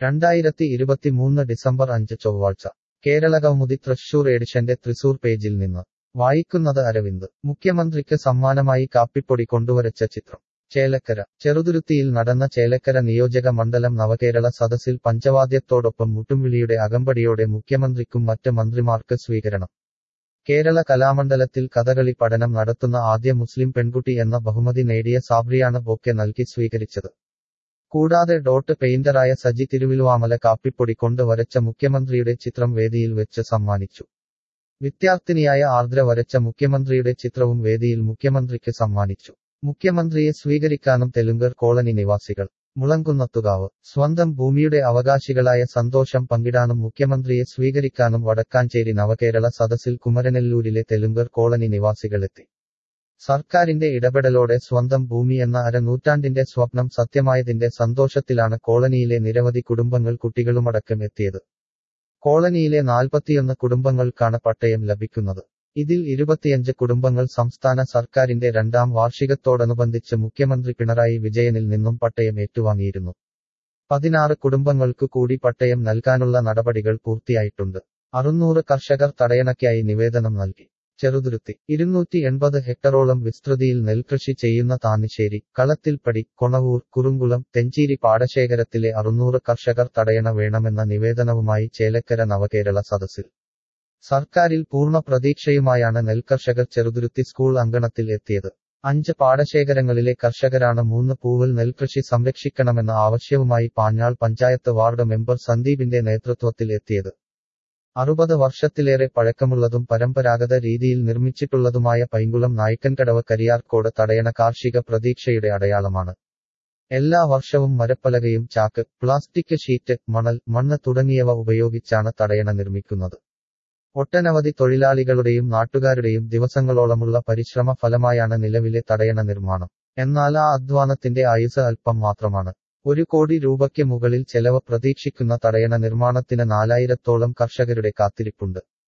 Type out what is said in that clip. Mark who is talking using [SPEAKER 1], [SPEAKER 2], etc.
[SPEAKER 1] 2023 December 5 ചൊവ്വാഴ്ച കേരളകൗമുദി തൃശൂർ എഡിഷന്റെ തൃശൂർ പേജിൽ നിന്ന് വായിക്കുന്നത് അരവിന്ദ്. മുഖ്യമന്ത്രിക്ക് സമ്മാനമായി കാപ്പിപ്പൊടി കൊണ്ടുവരച്ച ചിത്രം. ചേലക്കര. ചെറുതുരുത്തിയിൽ നടന്ന ചേലക്കര നിയോജക മണ്ഡലം നവകേരള സദസ്സിൽ പഞ്ചവാദ്യത്തോടൊപ്പം മുട്ടുംവിളിയുടെ അകമ്പടിയോടെ മുഖ്യമന്ത്രിക്കും മറ്റ് മന്ത്രിമാർക്ക് സ്വീകരണം. കേരള കലാമണ്ഡലത്തിൽ കഥകളി പഠനം നടത്തുന്ന ആദ്യ മുസ്ലിം പെൺകുട്ടി എന്ന ബഹുമതി നേടിയ സാബ്രിയാണ് ബൊക്കെ നൽകി സ്വീകരിച്ചത്. കൂടാതെ ഡോട്ട് പെയിന്ററായ സജി തിരുവിലുവാമല കാപ്പിപ്പൊടി കൊണ്ട് വരച്ച മുഖ്യമന്ത്രിയുടെ ചിത്രം വേദിയിൽ വെച്ച് സമ്മാനിച്ചു. വിദ്യാർത്ഥിനിയായ ആർദ്ര വരച്ച മുഖ്യമന്ത്രിയുടെ ചിത്രവും വേദിയിൽ മുഖ്യമന്ത്രിക്ക് സമ്മാനിച്ചു. മുഖ്യമന്ത്രിയെ സ്വീകരിക്കാനും തെലുങ്കർ കോളനി നിവാസികൾ. മുളങ്കുന്നത്തുകാവ്. സ്വന്തം ഭൂമിയുടെ അവകാശികളായ സന്തോഷം പങ്കിടാനും മുഖ്യമന്ത്രിയെ സ്വീകരിക്കാനും വടക്കാഞ്ചേരി നവകേരള സദസ്സിൽ കുമരനെല്ലൂരിലെ തെലുങ്കർ കോളനി നിവാസികളെത്തി. സർക്കാരിന്റെ ഇടപെടലോടെ സ്വന്തം ഭൂമി എന്ന അരനൂറ്റാണ്ടിന്റെ സ്വപ്നം സത്യമായതിന്റെ സന്തോഷത്തിലാണ് കോളനിയിലെ നിരവധി കുടുംബങ്ങൾ കുട്ടികളുമടക്കം എത്തിയത്. കോളനിയിലെ 41 കുടുംബങ്ങൾക്കാണ് പട്ടയം ലഭിക്കുന്നത്. ഇതിൽ 25 കുടുംബങ്ങൾ സംസ്ഥാന സർക്കാരിന്റെ 2ാം വാർഷികത്തോടനുബന്ധിച്ച് മുഖ്യമന്ത്രി പിണറായി വിജയനിൽ നിന്നും പട്ടയം ഏറ്റുവാങ്ങിയിരുന്നു. 16 കുടുംബങ്ങൾക്കു കൂടി പട്ടയം നൽകാനുള്ള നടപടികൾ പൂർത്തിയായിട്ടുണ്ട്. 600 കർഷകർ തടയണയ്ക്കായി നിവേദനം നൽകി. ചെറുതുരുത്തി. 280 ഹെക്ടറോളം വിസ്തൃതിയിൽ നെൽകൃഷി ചെയ്യുന്ന താന്നിശ്ശേരി, കളത്തിൽപ്പടി, കൊണവൂർ, കുറുങ്കുളം, തെഞ്ചേരി പാടശേഖരത്തിലെ 600 കർഷകർ തടയണ വേണമെന്ന നിവേദനവുമായി ചേലക്കര നവകേരള സദസ്സിൽ. സർക്കാരിൽ പൂർണ്ണ പ്രതീക്ഷയുമായാണ് നെൽകർഷകർ ചെറുതുരുത്തി സ്കൂൾ അങ്കണത്തിൽ എത്തിയത്. 5 പാടശേഖരങ്ങളിലെ കർഷകരാണ് 3 പൂവൽ നെൽകൃഷി സംരക്ഷിക്കണമെന്ന ആവശ്യവുമായി പാഞ്ഞാൾ പഞ്ചായത്ത് വാർഡ് മെമ്പർ സന്ദീപിന്റെ നേതൃത്വത്തിൽ എത്തിയത്. 60 വർഷത്തിലേറെ പഴക്കമുള്ളതും പരമ്പരാഗത രീതിയിൽ നിർമ്മിച്ചിട്ടുള്ളതുമായ പൈങ്കുളം നായ്ക്കൻകടവ് കരിയാർക്കോട് തടയണ കാർഷിക പ്രതീക്ഷയുടെ അടയാളമാണ്. എല്ലാ വർഷവും മരപ്പലകയും ചാക്ക്, പ്ലാസ്റ്റിക് ഷീറ്റ്, മണൽ, മണ്ണ് തുടങ്ങിയവ ഉപയോഗിച്ചാണ് തടയണ നിർമ്മിക്കുന്നത്. ഒട്ടനവധി തൊഴിലാളികളുടെയും നാട്ടുകാരുടെയും ദിവസങ്ങളോളമുള്ള പരിശ്രമ ഫലമായാണ് നിലവിലെ തടയണ നിർമ്മാണം. എന്നാൽ ആ അധ്വാനത്തിന്റെ ആയുസ് അല്പം മാത്രമാണ്. 1 കോടി രൂപയ്ക്ക് മുകളിൽ ചെലവ് പ്രതീക്ഷിക്കുന്ന തടയണ നിർമ്മാണത്തിന് 4000-ഓളം കർഷകരുടെ കാത്തിരിപ്പുണ്ട്.